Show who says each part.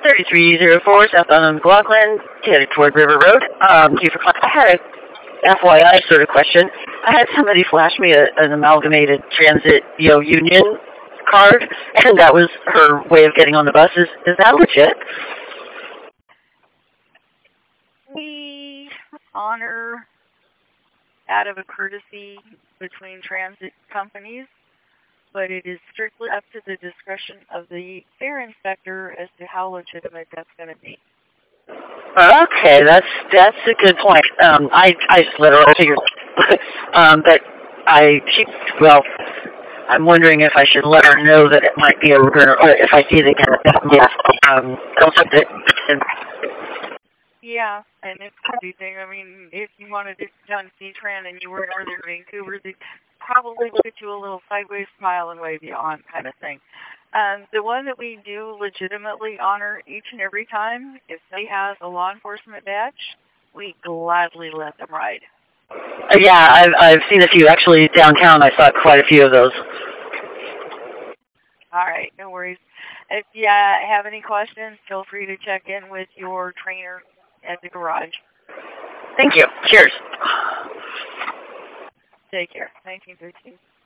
Speaker 1: 3304 southbound McLaughlin, headed toward River Road. I had a FYI sort of question. I had somebody flash me an amalgamated transit, union card, and that was her way of getting on the bus. Is that legit?
Speaker 2: We honor out of a courtesy between transit companies, but it is strictly up to the discretion of the fare inspector as to how legitimate that's going to be.
Speaker 1: Okay, that's a good point. I just let her figure, but I'm wondering if I should let her know that it might be a return, or if I see it again, don't accept it.
Speaker 2: Yeah, and it's everything. I mean, if you wanted to done C-Tran and you were in Northern Vancouver, they'd probably look at you a little sideways, smile, and wave you on kind of thing. The one that we do legitimately honor each and every time, if somebody has a law enforcement badge, we gladly let them ride.
Speaker 1: Yeah, I've seen a few. Actually, downtown, I saw quite a few of those.
Speaker 2: All right, no worries. If you have any questions, feel free to check in with your trainer at the garage.
Speaker 1: Thank you. Cheers.
Speaker 2: Take care. 1913.